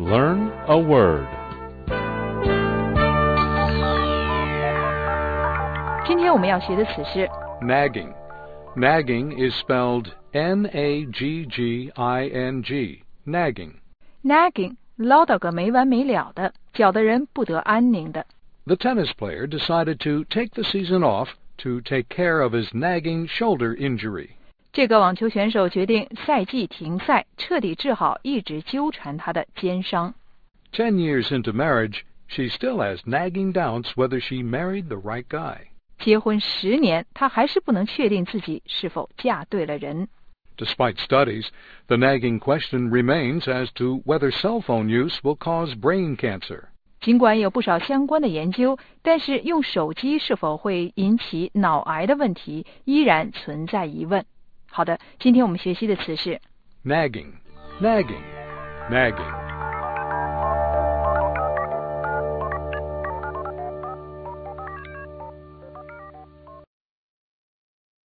Learn a word. 今天我们要学的词是 Nagging. Nagging is spelled N-A-G-G-I-N-G. Nagging. nagging 唠叨个没完没了的，搅得人不得安宁的。 The tennis player decided to take the season off to take care of his nagging shoulder injury. 这个网球选手决定赛季停赛，彻底治好一直纠缠他的肩伤。 10 years into marriage, she still has nagging doubts whether she married the right guy. 结婚10年，他还是不能确定自己是否嫁对了人。 Despite studies, the nagging question remains as to whether cell phone use will cause brain cancer. 尽管有不少相关的研究，但是用手机是否会引起脑癌的问题依然存在疑问。好的，今天我们学习的词是 Nagging, nagging, nagging.